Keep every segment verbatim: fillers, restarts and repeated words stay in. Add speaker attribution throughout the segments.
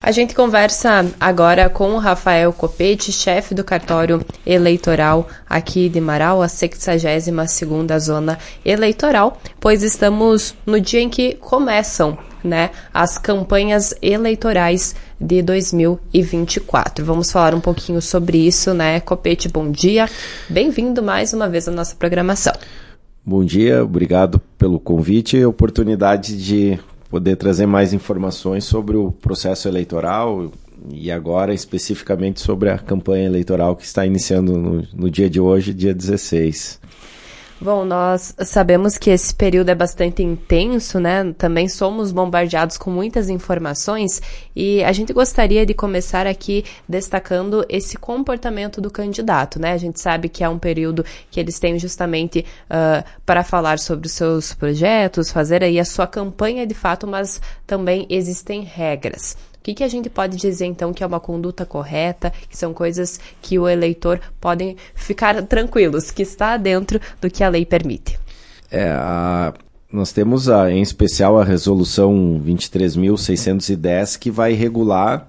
Speaker 1: A gente conversa agora com o Rafael Copete, chefe do cartório eleitoral aqui de Marau, a sexagésima segunda zona eleitoral, pois estamos no dia em que começam, né, as campanhas eleitorais de dois mil e vinte e quatro. Vamos falar um pouquinho sobre isso, né? Copete, bom dia. Bem-vindo mais uma vez à nossa programação.
Speaker 2: Bom dia, obrigado pelo convite e a oportunidade de poder trazer mais informações sobre o processo eleitoral e agora especificamente sobre a campanha eleitoral que está iniciando no, no dia de hoje, dia dezesseis.
Speaker 1: Bom, nós sabemos que esse período é bastante intenso, né? Também somos bombardeados com muitas informações e a gente gostaria de começar aqui destacando esse comportamento do candidato, né? A gente sabe que é um período que eles têm justamente uh, para falar sobre os seus projetos, fazer aí a sua campanha de fato, mas também existem regras. O que, que a gente pode dizer, então, que é uma conduta correta, que são coisas que o eleitor podem ficar tranquilos, que está dentro do que a lei permite?
Speaker 2: É, a, nós temos, a, em especial, a Resolução vinte e três mil seiscentos e dez, que vai regular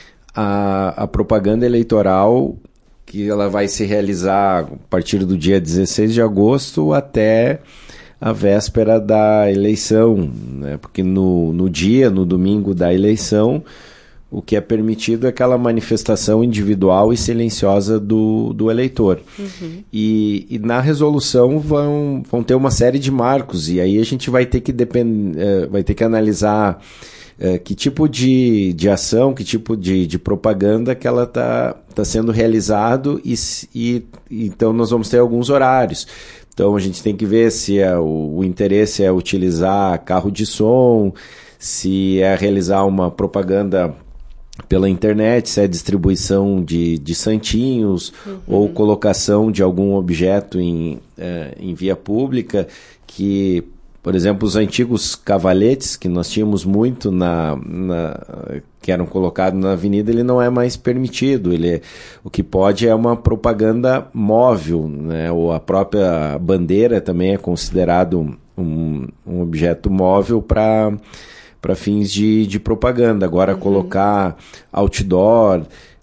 Speaker 2: a, a propaganda eleitoral, que ela vai se realizar a partir do dia dezesseis de agosto até a véspera da eleição, né? Porque no, no dia, no domingo da eleição, o que é permitido é aquela manifestação individual e silenciosa do, do eleitor. Uhum. E, e na resolução vão, vão ter uma série de marcos, e aí a gente vai ter que, depend, uh, vai ter que analisar uh, que tipo de, de ação, que tipo de, de propaganda que ela está tá sendo realizado, e, e então nós vamos ter alguns horários. Então a gente tem que ver se é o, o interesse é utilizar carro de som, se é realizar uma propaganda pela internet, se é distribuição de, de santinhos, uhum, ou colocação de algum objeto em, é, em via pública, que, por exemplo, os antigos cavaletes, que nós tínhamos muito, na, na, que eram colocados na avenida, ele não é mais permitido. Ele é, o que pode é uma propaganda móvel, né? Ou a própria bandeira também é considerado um, um objeto móvel para para fins de, de propaganda. Agora, uhum, colocar outdoor,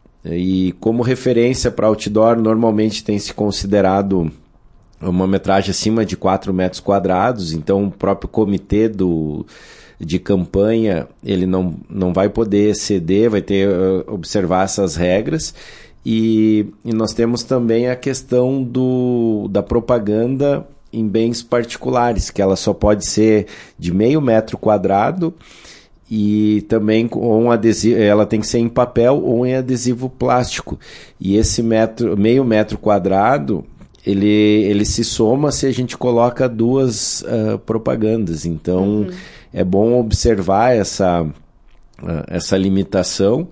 Speaker 2: e como referência para outdoor, normalmente tem se considerado uma metragem acima de quatro metros quadrados, então o próprio comitê do, de campanha ele não, não vai poder exceder, vai ter uh, observar essas regras. E, e nós temos também a questão do, da propaganda em bens particulares, que ela só pode ser de meio metro quadrado, e também com um adesivo, ela tem que ser em papel ou em adesivo plástico. E esse metro, meio metro quadrado, ele, ele se soma se a gente coloca duas uh, propagandas. Então, uhum, é bom observar essa, uh, essa limitação.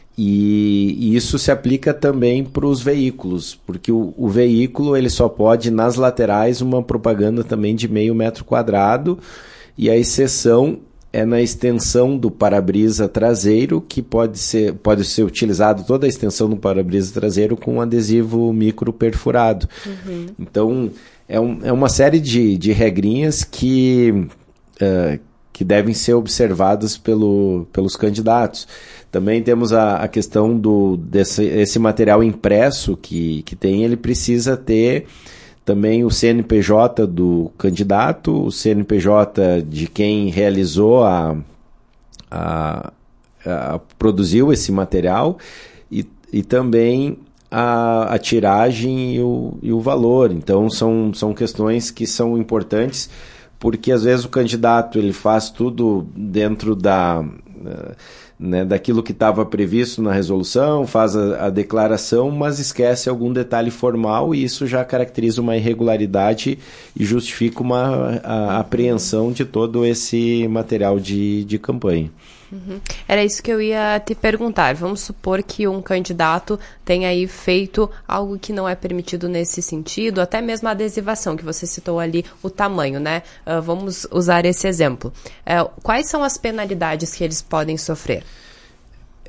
Speaker 2: E, e isso se aplica também para os veículos, porque o, o veículo ele só pode, nas laterais, uma propaganda também de meio metro quadrado, e a exceção é na extensão do para-brisa traseiro, que pode ser, pode ser utilizado toda a extensão do para-brisa traseiro com um adesivo micro perfurado. Uhum. Então, é, um, é uma série de, de regrinhas que, uh, que devem ser observadas pelo, pelos candidatos. Também temos a, a questão do desse esse material impresso que, que tem, ele precisa ter também o C N P J do candidato, o C N P J de quem realizou a, a, a produziu esse material, e, e também a, a tiragem e o, e o valor. Então são, são questões que são importantes, porque às vezes o candidato ele faz tudo dentro da... né, daquilo que estava previsto na resolução, faz a, a declaração, mas esquece algum detalhe formal, e isso já caracteriza uma irregularidade e justifica uma a, a apreensão de todo esse material de, de campanha.
Speaker 1: Uhum. Era isso que eu ia te perguntar. Vamos supor que um candidato tenha aí feito algo que não é permitido nesse sentido, até mesmo a adesivação, que você citou ali o tamanho, né? Uh, vamos usar esse exemplo. Uh, quais são as penalidades que eles podem sofrer?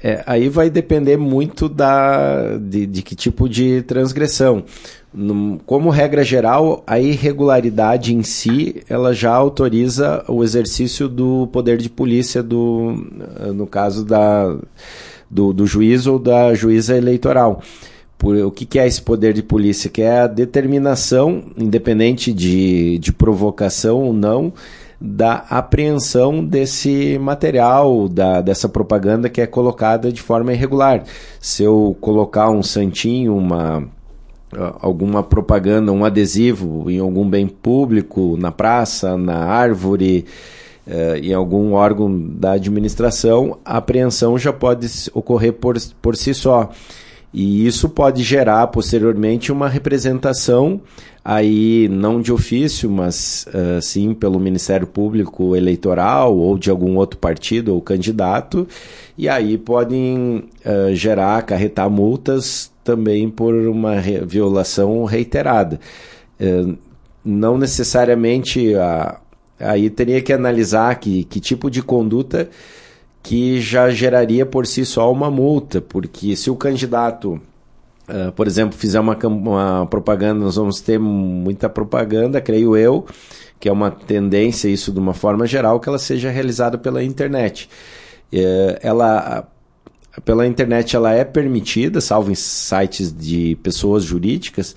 Speaker 2: É, aí vai depender muito da, de, de que tipo de transgressão. No, como regra geral, a irregularidade em si, ela já autoriza o exercício do poder de polícia, do, no caso da, do, do juiz ou da juíza eleitoral. Por, o que, que é esse poder de polícia? Que é a determinação, independente de, de provocação ou não, da apreensão desse material, da, dessa propaganda que é colocada de forma irregular. Se eu colocar um santinho, uma, alguma propaganda, um adesivo em algum bem público, na praça, na árvore, eh, em algum órgão da administração, a apreensão já pode ocorrer por, por si só. E isso pode gerar, posteriormente, uma representação, aí não de ofício, mas uh, sim pelo Ministério Público Eleitoral ou de algum outro partido ou candidato, e aí podem uh, gerar, acarretar multas também por uma re- violação reiterada. Uh, não necessariamente, uh, aí teria que analisar que, que tipo de conduta que já geraria por si só uma multa, porque se o candidato, uh, por exemplo, fizer uma, uma propaganda, nós vamos ter muita propaganda, creio eu, que é uma tendência, isso de uma forma geral, que ela seja realizada pela internet. Uh, ela, pela internet ela é permitida, salvo em sites de pessoas jurídicas,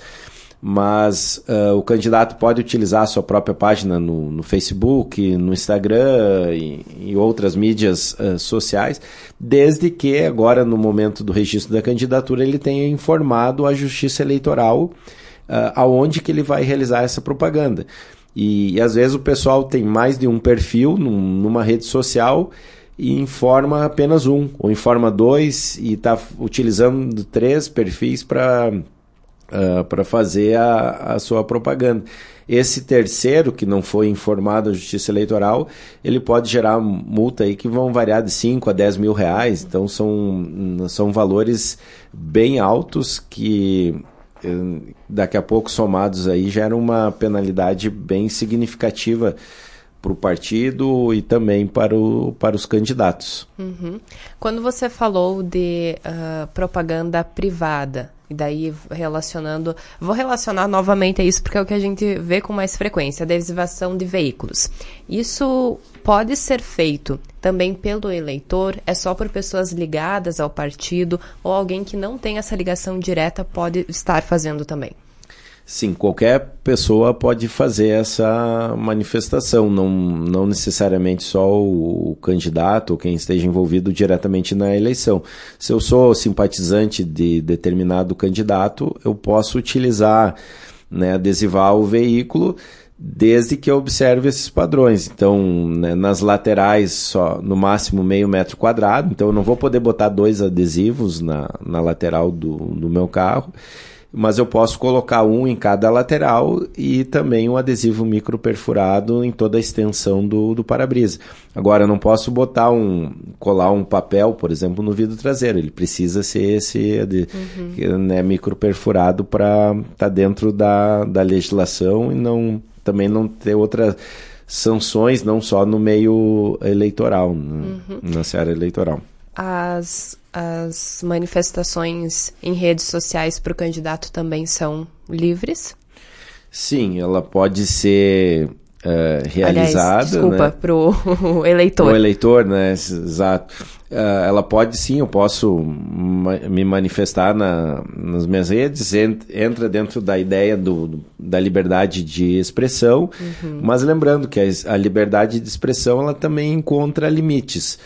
Speaker 2: mas uh, o candidato pode utilizar a sua própria página no, no Facebook, no Instagram e, e outras mídias uh, sociais, desde que agora, no momento do registro da candidatura, ele tenha informado a Justiça Eleitoral uh, aonde que ele vai realizar essa propaganda. E, e às vezes o pessoal tem mais de um perfil num, numa rede social e informa apenas um, ou informa dois e está utilizando três perfis para... Uh, para fazer a, a sua propaganda. Esse terceiro, que não foi informado à Justiça Eleitoral, ele pode gerar multa aí que vão variar de cinco a dez mil reais, então são, são valores bem altos que daqui a pouco somados aí geram uma penalidade bem significativa para o partido e também para, o, para os candidatos.
Speaker 1: Uhum. Quando você falou de uh, propaganda privada, e daí relacionando, vou relacionar novamente a isso porque é o que a gente vê com mais frequência, a adesivação de veículos. Isso pode ser feito também pelo eleitor, é só por pessoas ligadas ao partido ou alguém que não tem essa ligação direta pode estar fazendo também?
Speaker 2: Sim, qualquer pessoa pode fazer essa manifestação, não, não necessariamente só o, o candidato ou quem esteja envolvido diretamente na eleição. Se eu sou simpatizante de determinado candidato, eu posso utilizar, né, adesivar o veículo desde que eu observe esses padrões. Então, né, nas laterais, só no máximo meio metro quadrado, então eu não vou poder botar dois adesivos na, na lateral do, do meu carro, mas eu posso colocar um em cada lateral e também um adesivo micro perfurado em toda a extensão do, do para-brisa. Agora, eu não posso botar um, colar um papel, por exemplo, no vidro traseiro. Ele precisa ser esse uhum. né, micro perfurado para estar tá dentro da, da legislação e não, também não ter outras sanções, não só no meio eleitoral, uhum. na seara eleitoral.
Speaker 1: As, as manifestações em redes sociais para o candidato também são livres?
Speaker 2: Sim, ela pode ser uh, realizada.
Speaker 1: Aliás, desculpa,
Speaker 2: né?
Speaker 1: para o eleitor.
Speaker 2: O eleitor, né? Exato. Uh, ela pode sim, eu posso ma- me manifestar na, nas minhas redes, ent- entra dentro da ideia do, do, da liberdade de expressão, uhum. mas lembrando que a, a liberdade de expressão ela também encontra limites.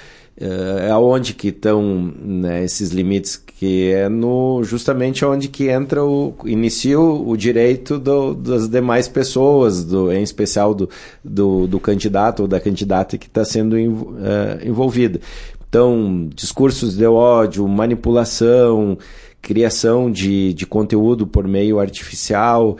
Speaker 2: É uh, aonde que estão, né, esses limites, que é no, justamente onde que entra o, inicia o, o direito do, das demais pessoas, do, em especial do, do, do candidato ou da candidata que está sendo uh, envolvida. Então, discursos de ódio, manipulação, criação de, de conteúdo por meio artificial,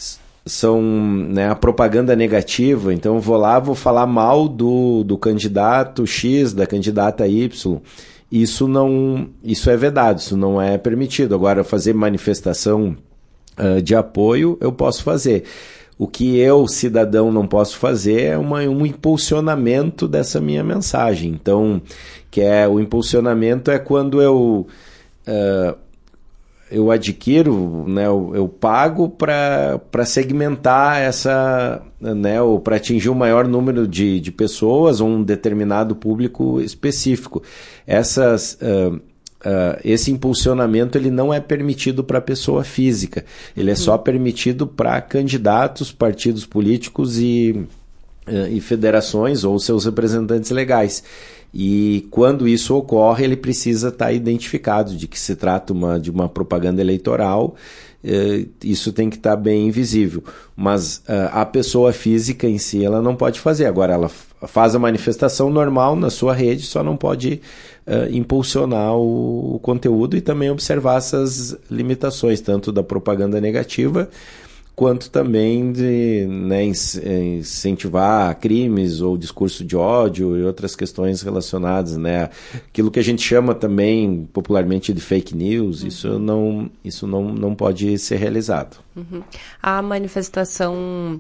Speaker 2: são, né, a propaganda negativa. Então eu vou lá, vou falar mal do, do candidato X, da candidata Y. Isso não, isso é vedado, isso não é permitido. Agora, fazer manifestação uh, de apoio, eu posso fazer. O que eu, cidadão, não posso fazer é uma, um impulsionamento dessa minha mensagem. Então, que é, o impulsionamento é quando eu, uh, eu adquiro, né, eu, eu pago para segmentar essa, né, ou para atingir um maior número de, de pessoas ou um determinado público específico. Essas... Uh, Uh, esse impulsionamento ele não é permitido para a pessoa física, ele é uhum. só permitido para candidatos, partidos políticos e, uh, e federações ou seus representantes legais. E quando isso ocorre, ele precisa estar identificado de que se trata uma, de uma propaganda eleitoral. Uh, isso tem que estar bem visível. Mas uh, a pessoa física em si ela não pode fazer. Agora, ela faz a manifestação normal na sua rede, só não pode uh, impulsionar o, o conteúdo e também observar essas limitações, tanto da propaganda negativa, quanto também de, né, incentivar crimes ou discurso de ódio e outras questões relacionadas, né? Aquilo que a gente chama também popularmente de fake news, uhum. isso, não, isso não, não pode ser realizado.
Speaker 1: Uhum. A manifestação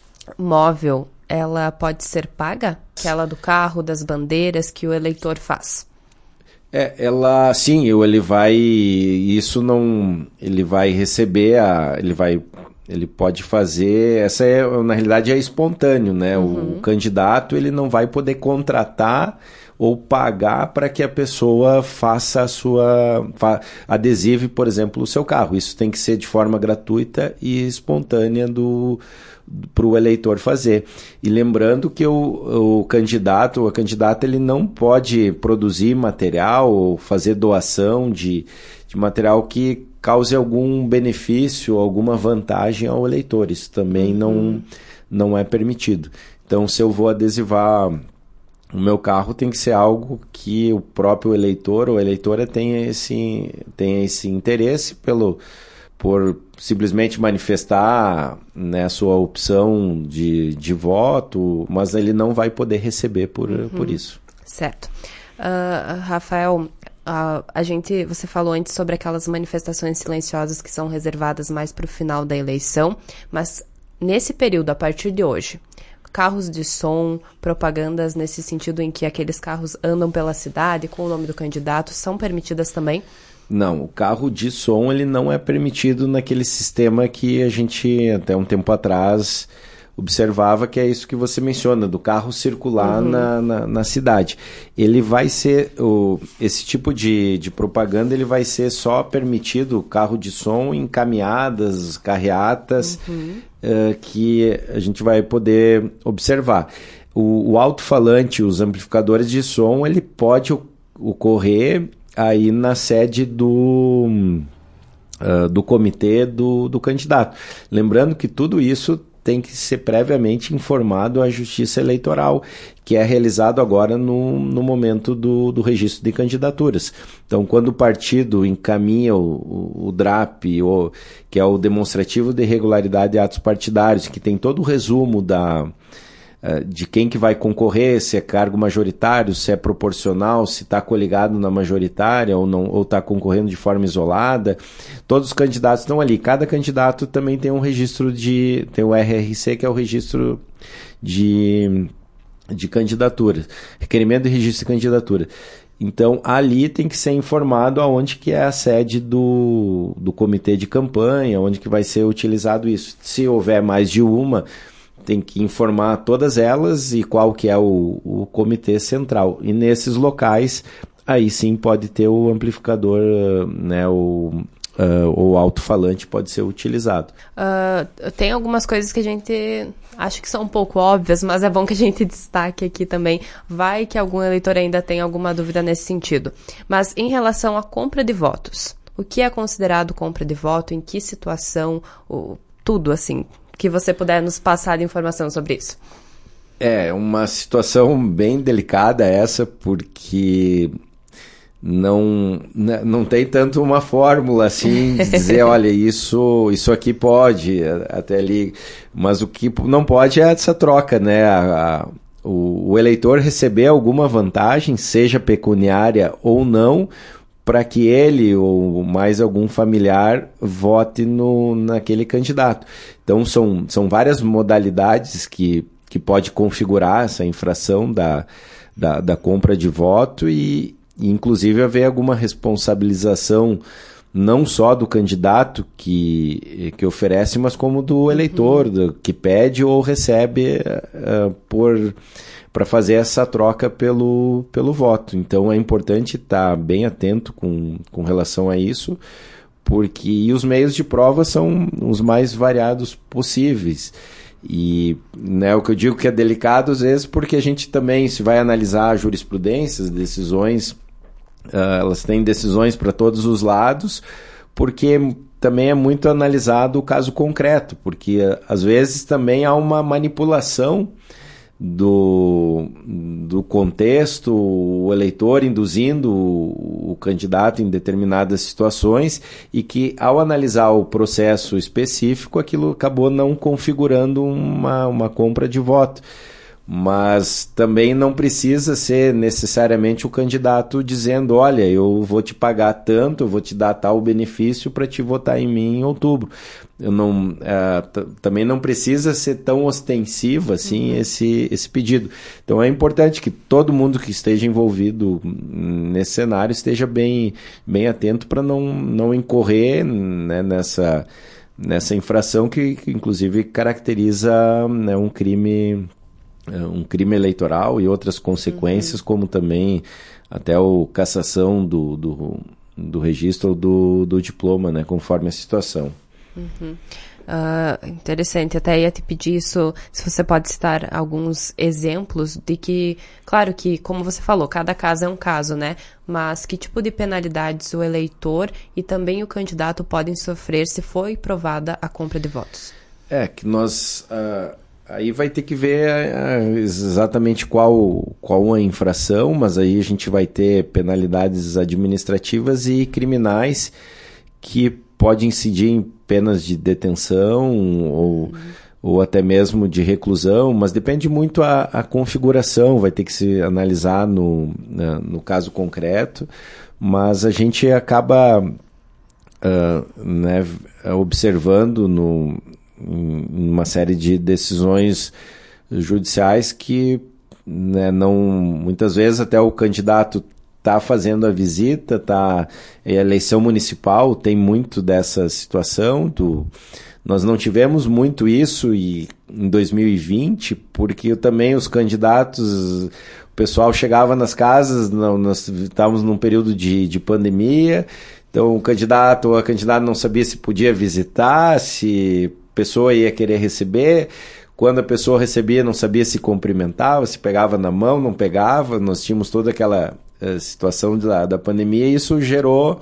Speaker 1: móvel, ela pode ser paga? Aquela do carro, das bandeiras que o eleitor faz?
Speaker 2: É, ela, sim, ele vai, isso não, ele vai receber, a, ele vai, ele pode fazer, essa é, na realidade é espontâneo, né? Uhum. O candidato, ele não vai poder contratar ou pagar para que a pessoa faça a sua, fa, adesive, por exemplo, o seu carro. Isso tem que ser de forma gratuita e espontânea do para o eleitor fazer. E lembrando que o, o candidato ou a candidata ele não pode produzir material ou fazer doação de, de material que cause algum benefício, alguma vantagem ao eleitor. Isso também não, não é permitido. Então, se eu vou adesivar o meu carro, tem que ser algo que o próprio eleitor ou eleitora tenha esse, tenha esse interesse pelo por simplesmente manifestar, né, a sua opção de, de voto, mas ele não vai poder receber por, uhum. por isso.
Speaker 1: Certo. Uh, Rafael, uh, a gente, você falou antes sobre aquelas manifestações silenciosas que são reservadas mais para o final da eleição, mas nesse período, a partir de hoje, carros de som, propagandas nesse sentido em que aqueles carros andam pela cidade com o nome do candidato, são permitidas também?
Speaker 2: Não, o carro de som ele não é permitido naquele sistema que a gente até um tempo atrás observava, que é isso que você menciona, do carro circular uhum. na, na, na cidade. Ele vai ser, o, esse tipo de, de propaganda ele vai ser só permitido, carro de som em caminhadas, carreatas, uhum. uh, que a gente vai poder observar. O, o alto-falante, os amplificadores de som, ele pode ocorrer aí na sede do, uh, do comitê do, do candidato. Lembrando que tudo isso tem que ser previamente informado à Justiça Eleitoral, que é realizado agora no, no momento do, do registro de candidaturas. Então, quando o partido encaminha o, o, o D R A P, o, que é o Demonstrativo de Irregularidade de Atos Partidários, que tem todo o resumo da... de quem que vai concorrer, se é cargo majoritário, se é proporcional, se está coligado na majoritária ou não, ou está concorrendo de forma isolada. Todos os candidatos estão ali. Cada candidato também tem um registro de... tem o R R C, que é o registro de, de candidatura. Requerimento de registro de candidatura. Então, ali tem que ser informado aonde que é a sede do, do comitê de campanha, onde que vai ser utilizado isso. Se houver mais de uma, tem que informar todas elas e qual que é o, o comitê central. E nesses locais, aí sim pode ter o amplificador, né, o, uh, o alto-falante pode ser utilizado.
Speaker 1: Uh, tem algumas coisas que a gente acha que são um pouco óbvias, mas é bom que a gente destaque aqui também. Vai que algum eleitor ainda tem alguma dúvida nesse sentido. Mas em relação à compra de votos, o que é considerado compra de voto, em que situação, o, tudo assim... que você puder nos passar de informação sobre isso.
Speaker 2: É uma situação bem delicada essa, porque não, não tem tanto uma fórmula assim de dizer, olha, isso, isso aqui pode, até ali, mas o que não pode é essa troca, né? A, a, o, o eleitor receber alguma vantagem, seja pecuniária ou não, para que ele ou mais algum familiar vote no, naquele candidato. Então, Então, são, são várias modalidades que, que pode configurar essa infração da, da, da compra de voto e, e, inclusive, haver alguma responsabilização não só do candidato que, que oferece, mas como do eleitor, uhum. do, que pede ou recebe uh, por... para fazer essa troca pelo, pelo voto. Então é importante estar bem atento com, com relação a isso, porque e os meios de prova são os mais variados possíveis. E né, o que eu digo que é delicado às vezes, porque a gente também, se vai analisar jurisprudências, decisões, uh, elas têm decisões para todos os lados, porque também é muito analisado o caso concreto, porque uh, às vezes também há uma manipulação Do, do contexto, o eleitor induzindo o, o candidato em determinadas situações e que, ao analisar o processo específico, aquilo acabou não configurando uma, uma compra de voto. Mas também não precisa ser necessariamente o candidato dizendo, olha, eu vou te pagar tanto, eu vou te dar tal benefício para te votar em mim em outubro. Eu não, uh, t- também não precisa ser tão ostensivo assim, uhum. esse, esse pedido. Então é importante que todo mundo que esteja envolvido nesse cenário esteja bem, bem atento para não, não incorrer, né, nessa, nessa infração que, que inclusive caracteriza, né, um crime... um crime eleitoral e outras consequências, uhum. como também até a cassação do, do, do registro do, do diploma, né, conforme a situação.
Speaker 1: Uhum. Uh, interessante, até ia te pedir isso, se você pode citar alguns exemplos de que, claro que, como você falou, cada caso é um caso, né, mas que tipo de penalidades o eleitor e também o candidato podem sofrer se foi provada a compra de votos?
Speaker 2: É, que nós... Uh... Aí vai ter que ver uh, exatamente qual, qual a infração, mas aí a gente vai ter penalidades administrativas e criminais que podem incidir em penas de detenção ou, uhum. ou até mesmo de reclusão, mas depende muito a, a configuração, vai ter que se analisar no, uh, no caso concreto, mas a gente acaba uh, né, observando no... em uma série de decisões judiciais que, né, não, muitas vezes até o candidato está fazendo a visita, tá, a eleição municipal tem muito dessa situação, do, nós não tivemos muito isso e, em dois mil e vinte, porque também os candidatos, o pessoal chegava nas casas, não, nós estávamos num período de, de pandemia, então o candidato ou a candidata não sabia se podia visitar, se pessoa ia querer receber, quando a pessoa recebia não sabia se cumprimentava, se pegava na mão, não pegava, nós tínhamos toda aquela uh, situação da, da pandemia e isso gerou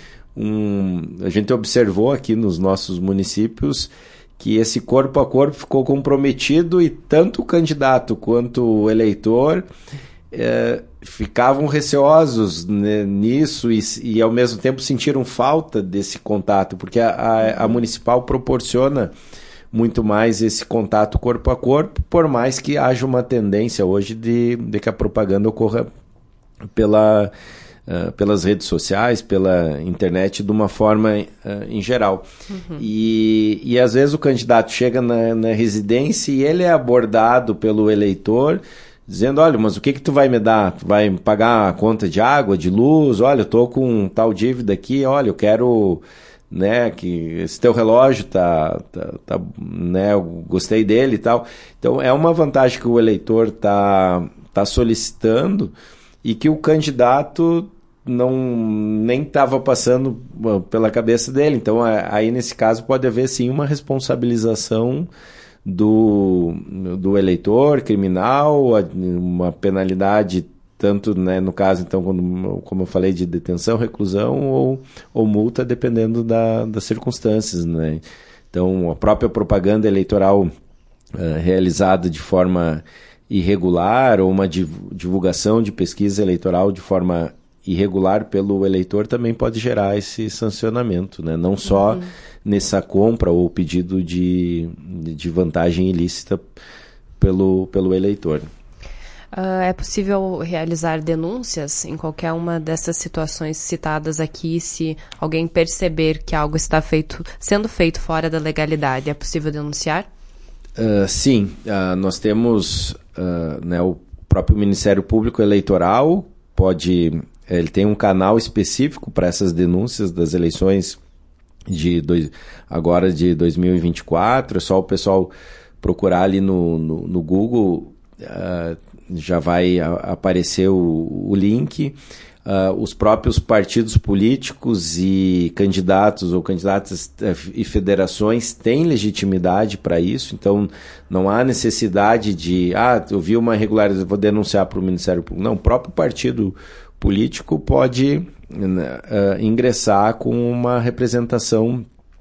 Speaker 2: um... a gente observou aqui nos nossos municípios que esse corpo a corpo ficou comprometido e tanto o candidato quanto o eleitor uh, ficavam receosos, né, nisso e, e ao mesmo tempo sentiram falta desse contato, porque a, a, a municipal proporciona muito mais esse contato corpo a corpo, por mais que haja uma tendência hoje de, de que a propaganda ocorra pela, uh, pelas redes sociais, pela internet, de uma forma uh, em geral. Uhum. E, e às vezes o candidato chega na, na residência e ele é abordado pelo eleitor dizendo, olha, mas o que que tu vai me dar? Tu vai me pagar a conta de água, de luz? Olha, eu tô com tal dívida aqui, olha, eu quero, né, que esse teu relógio tá, tá, tá, né, eu gostei dele e tal. Então, é uma vantagem que o eleitor tá, tá solicitando e que o candidato não nem estava passando pela cabeça dele. Então, aí nesse caso pode haver sim uma responsabilização do, do eleitor criminal, uma penalidade tanto, né, no caso, então, quando, como eu falei, de detenção, reclusão ou, ou multa, dependendo da, das circunstâncias, né? Então, a própria propaganda eleitoral uh, realizada de forma irregular ou uma divulgação de pesquisa eleitoral de forma irregular pelo eleitor também pode gerar esse sancionamento, né? Não só uhum. nessa compra ou pedido de, de vantagem ilícita pelo, pelo eleitor.
Speaker 1: Uh, é possível realizar denúncias em qualquer uma dessas situações citadas aqui, se alguém perceber que algo está feito, sendo feito fora da legalidade? É possível denunciar?
Speaker 2: Uh, sim, uh, nós temos uh, né, o próprio Ministério Público Eleitoral, pode, ele tem um canal específico para essas denúncias das eleições de dois, agora de dois mil e vinte e quatro, é só o pessoal procurar ali no, no, no Google, uh, já vai a, aparecer o, o link. Uh, os próprios partidos políticos e candidatos ou candidatas e federações têm legitimidade para isso, então não há necessidade de, ah, eu vi uma irregularidade, vou denunciar para o Ministério Público. Não, o próprio partido político pode uh, ingressar com uma representação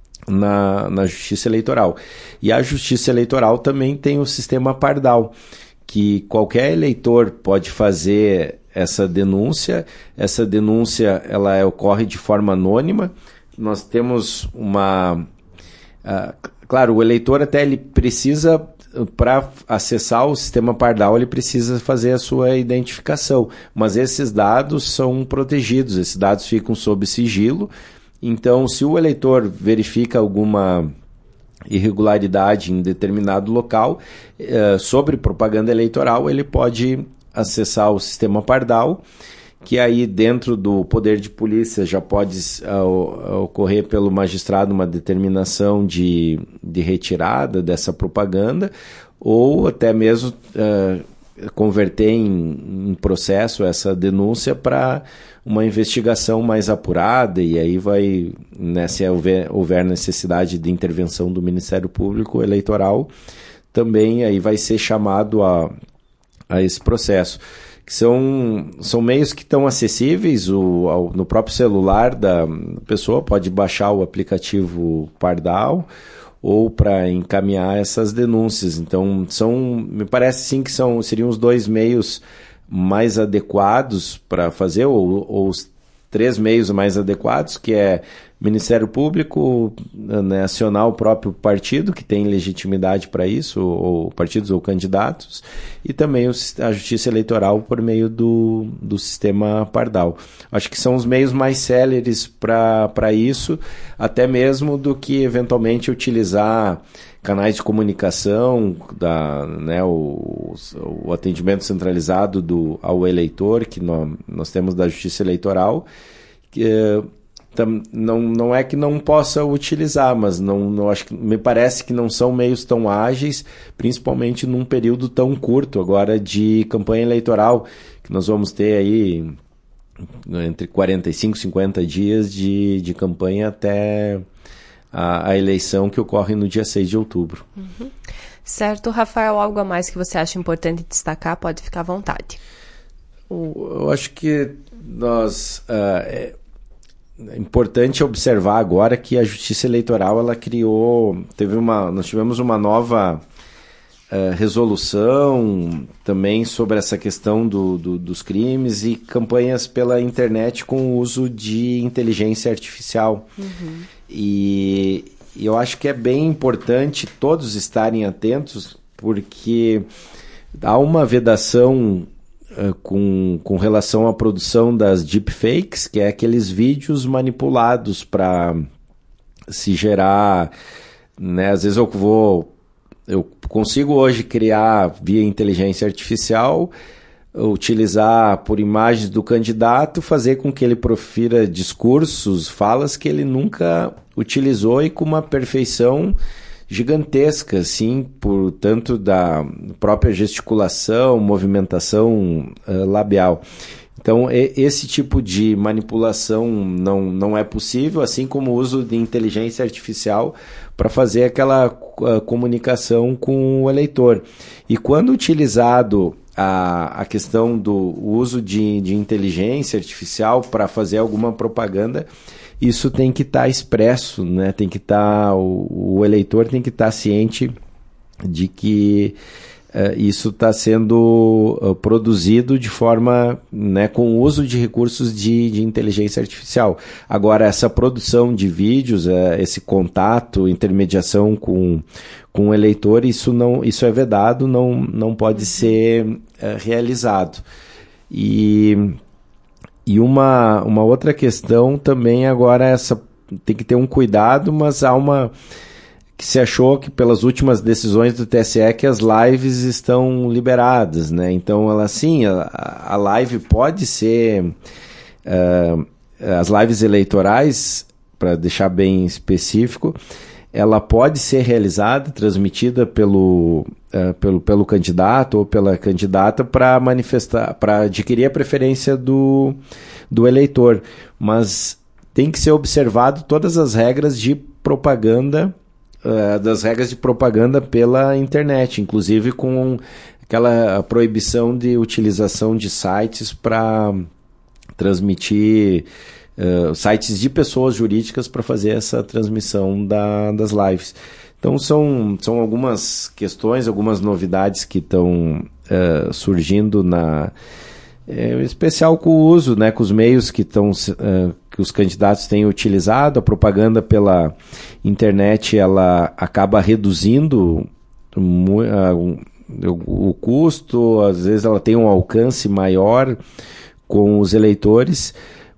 Speaker 2: na, na Justiça Eleitoral. E a Justiça Eleitoral também tem o sistema Pardal, que qualquer eleitor pode fazer essa denúncia. Essa denúncia ela ocorre de forma anônima. Nós temos uma... Uh, claro, o eleitor até ele precisa, para acessar o sistema Pardal, ele precisa fazer a sua identificação, mas esses dados são protegidos, esses dados ficam sob sigilo. Então, se o eleitor verifica alguma irregularidade em determinado local, uh, sobre propaganda eleitoral, ele pode acessar o sistema Pardal, que aí dentro do poder de polícia já pode uh, ocorrer pelo magistrado uma determinação de, de retirada dessa propaganda, ou até mesmo uh, converter em, em processo essa denúncia para uma investigação mais apurada, e aí vai, né, se houver, houver necessidade de intervenção do Ministério Público Eleitoral, também aí vai ser chamado a a esse processo, que são, são meios que estão acessíveis o, ao, no próprio celular da pessoa, pode baixar o aplicativo Pardal ou para encaminhar essas denúncias. Então, são, me parece sim que são, seriam os dois meios mais adequados para fazer, ou, ou os três meios mais adequados, que é Ministério Público, né, acionar o próprio partido, que tem legitimidade para isso, ou, ou partidos ou candidatos, e também o, a Justiça Eleitoral por meio do, do sistema Pardal. Acho que são os meios mais céleres para isso, até mesmo do que eventualmente utilizar canais de comunicação, da, né, o, o atendimento centralizado do, ao eleitor, que nós, nós temos da Justiça Eleitoral, que Não, não é que não possa utilizar, mas não, não acho que, me parece que não são meios tão ágeis, principalmente num período tão curto agora de campanha eleitoral, que nós vamos ter aí entre quarenta e cinco e cinquenta dias de, de campanha até a, a eleição, que ocorre no dia seis de outubro.
Speaker 1: Uhum. Certo. Rafael, algo a mais que você acha importante destacar? Pode ficar à vontade.
Speaker 2: Eu acho que nós... Uh, é, É importante observar agora que a Justiça Eleitoral ela criou, teve uma, nós tivemos uma nova uh, resolução também sobre essa questão do, do, dos crimes e campanhas pela internet com o uso de inteligência artificial. Uhum. E, e eu acho que é bem importante todos estarem atentos, porque há uma vedação Com, com relação à produção das deepfakes, que é aqueles vídeos manipulados para se gerar, né? Às vezes eu vou, eu consigo hoje criar via inteligência artificial, utilizar por imagens do candidato, fazer com que ele profira discursos, falas que ele nunca utilizou e com uma perfeição gigantesca, assim, por tanto da própria gesticulação, movimentação uh, labial. Então, e, esse tipo de manipulação não, não é possível, assim como o uso de inteligência artificial para fazer aquela uh, comunicação com o eleitor. E quando utilizado a, a questão do uso de, de inteligência artificial para fazer alguma propaganda, isso tem que estar tá expresso, né? Tem que estar, tá, o, o eleitor tem que estar tá ciente de que isso está sendo uh, produzido de forma, né, com o uso de recursos de, de inteligência artificial. Agora, essa produção de vídeos, uh, esse contato, intermediação com, com o eleitor, isso, não, isso é vedado, não, não pode ser uh, realizado. E, e uma, uma outra questão também agora, essa, tem que ter um cuidado, mas há uma... que se achou que pelas últimas decisões do T S E que as lives estão liberadas, né? Então, ela sim, a, a live pode ser... Uh, as lives eleitorais, para deixar bem específico, ela pode ser realizada, transmitida pelo, uh, pelo, pelo candidato ou pela candidata para manifestar, para adquirir a preferência do, do eleitor. Mas tem que ser observado todas as regras de propaganda, Uh, das regras de propaganda pela internet, inclusive com aquela proibição de utilização de sites para transmitir, uh, sites de pessoas jurídicas para fazer essa transmissão da, das lives. Então são, são algumas questões, algumas novidades que estão uh, surgindo na... É, em especial com o uso, né, com os meios que, tão, uh, que os candidatos têm utilizado. A propaganda pela internet ela acaba reduzindo mu- uh, o, o custo, às vezes ela tem um alcance maior com os eleitores,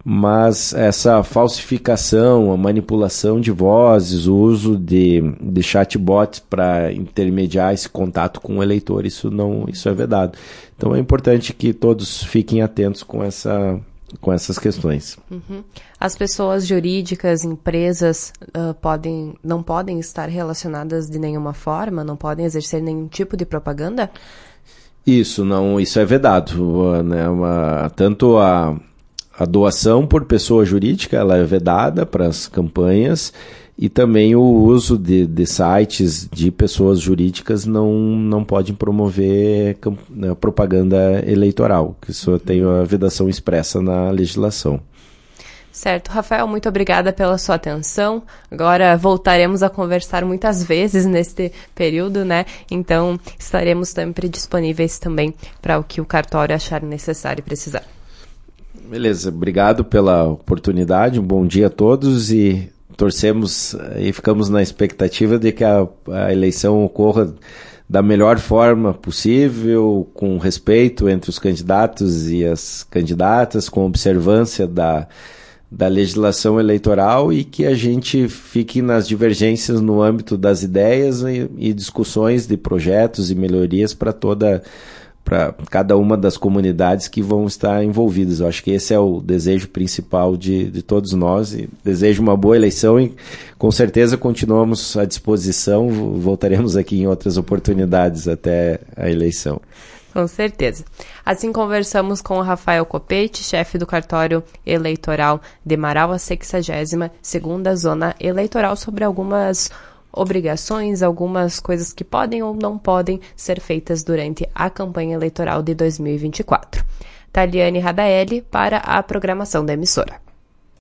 Speaker 2: mas essa falsificação, a manipulação de vozes, o uso de, de chatbots para intermediar esse contato com o eleitor, isso, não, isso é vedado. Então é importante que todos fiquem atentos com, essa, com essas questões.
Speaker 1: Uhum. As pessoas jurídicas, empresas, uh, podem, não podem estar relacionadas de nenhuma forma, não podem exercer nenhum tipo de propaganda?
Speaker 2: Isso, não, isso é vedado, né? Uma, tanto a, a doação por pessoa jurídica, ela é vedada para as campanhas, e também o uso de, de sites de pessoas jurídicas não, não podem promover camp- né, propaganda eleitoral, que isso tem a vedação expressa na legislação.
Speaker 1: Certo. Rafael, muito obrigada pela sua atenção. Agora voltaremos a conversar muitas vezes neste período, né? Então estaremos sempre disponíveis também para o que o cartório achar necessário e precisar.
Speaker 2: Beleza, obrigado pela oportunidade, um bom dia a todos e torcemos e ficamos na expectativa de que a, a eleição ocorra da melhor forma possível, com respeito entre os candidatos e as candidatas, com observância da, da legislação eleitoral e que a gente fique nas divergências no âmbito das ideias e, e discussões de projetos e melhorias para toda para cada uma das comunidades que vão estar envolvidas. Eu acho que esse é o desejo principal de, de todos nós e desejo uma boa eleição e com certeza continuamos à disposição, voltaremos aqui em outras oportunidades até a eleição.
Speaker 1: Com certeza. Assim conversamos com o Rafael Copete, chefe do cartório eleitoral de Marau, a sexagésima segunda Zona Eleitoral, sobre algumas obrigações, algumas coisas que podem ou não podem ser feitas durante a campanha eleitoral de dois mil e vinte e quatro. Taliane Radaeli para a programação da emissora.